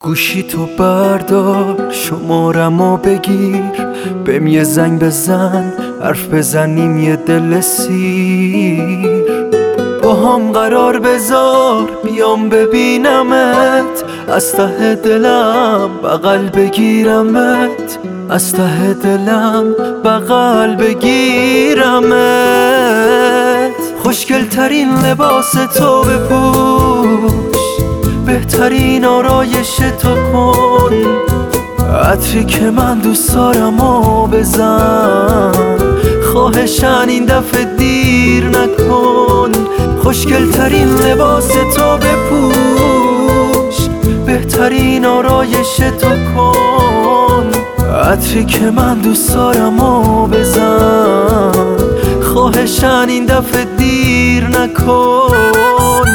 گوشی تو بردار، شمارمو بگیر، بهم یه زنگ بزن، حرف بزنیم یه دل سیر. با هم قرار بذار بیام ببینمت، از ته دلم بغل بگیرمت، از ته دلم بغل بگیرمت. خوشگل ترین لباس تو بپوش، بهترین آرایش تو کن، عطری که من دوست دارمو بزن، خواهشن این دفعه دیر نکن. خوشگل ترین لباس تو بپوش، بهترین آرایش تو کن، عطری که من دوست دارمو بزن، خواهشن این دفعه دیر نکن.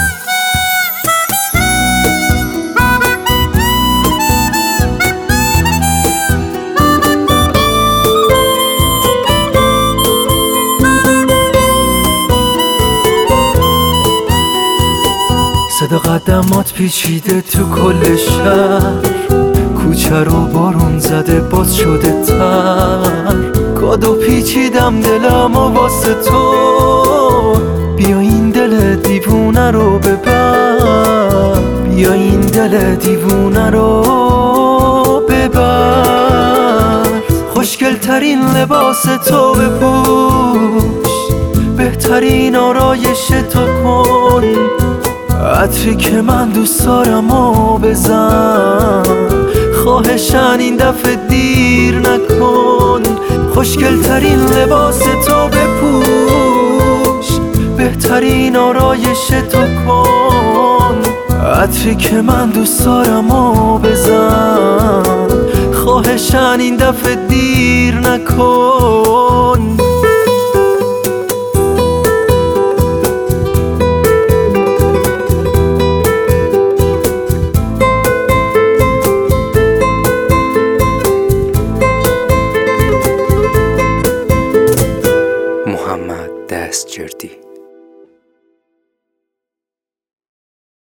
صدا قدمات پیچیده تو کل شهر، کوچه رو بارون زده باز شده تر، کادو پیچیدم دلم و واسه تو، بیا این دل دیوونه رو ببر، بیا این دل دیوونه رو ببر. خوشگل ترین لباس تو بپوش، بهترین آرایش تو کن، عطری که من دوست دارمو بزن، خواهشن این دفعه دیر نکن. خوشگل ترین لباس تو بپوش، بهترین آرایش تو کن، عطری که من دوست دارمو بزن، خواهشن این دفعه دیر نکن. محمد دستجردی.